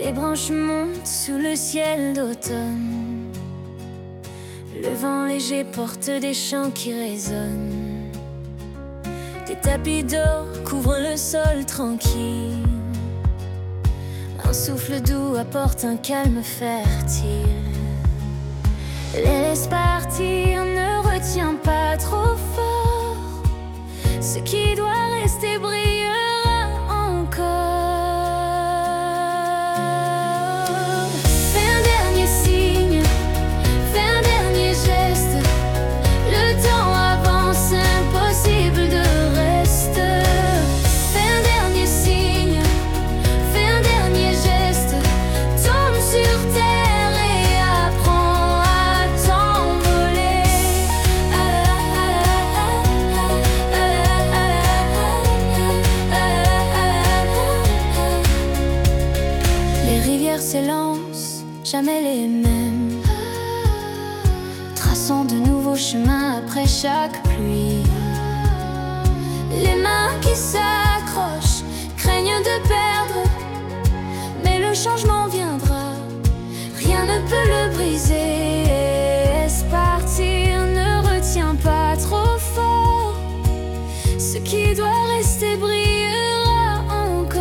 Les branches montent sous le ciel d'automne. Le vent léger porte des chants qui résonnent. Des tapis d'or couvrent le sol tranquille. Un souffle doux apporte un calme fertile. Les laisse partir, ne retiens pas trop fort. Ce qui doit rester brillera encore. Fais un dernier signe, fais un dernier geste. Le temps avance, impossible de rester. Fais un dernier signe, fais un dernier geste. Tombe sur terre et apprends à t'envoler. Les rivières s'élancent, jamais les mêmes, traçant de nouveaux chemins après chaque pluie. Les mains qui s'accrochent craignent de perdre, mais le changement viendra, rien ne peut le briser. Laisse partir, ne retiens pas trop fort. Ce qui doit rester brillera encore.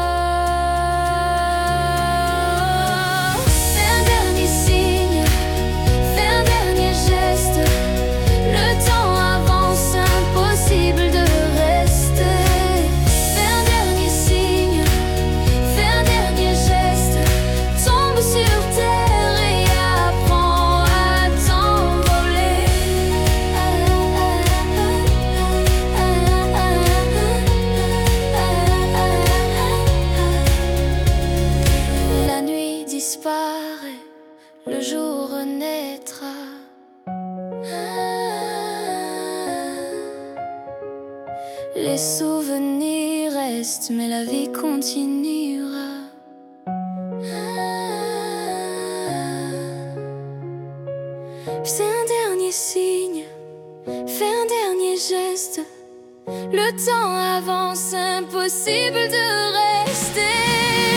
Fais un dernier signe, fais un dernier geste. Le temps avance, impossible de rester. Fais un dernier signe, fais un dernier geste. Tombe sur terre et apprends à t'envoler. La nuit disparaît, le jour renaîtra. Les souvenirs restent, mais la vie continuera. Fais un dernier signe, fais un dernier geste. Le temps avance, impossible de rester.